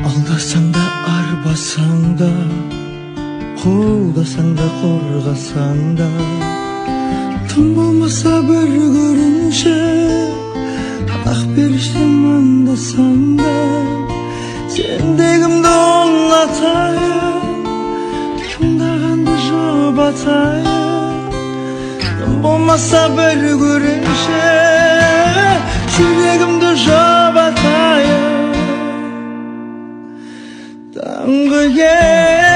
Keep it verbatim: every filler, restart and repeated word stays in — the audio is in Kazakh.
Алдасаң да арбасаң да, қолдасаң да қорғасаң да, тым болмаса бір көрінші ақ періштем андасаң да, сендегімді оңлатайын, тыңдағанды жұбатайын. Тым болмаса бір көрінші жүрегімді жұбатайын. Таңғы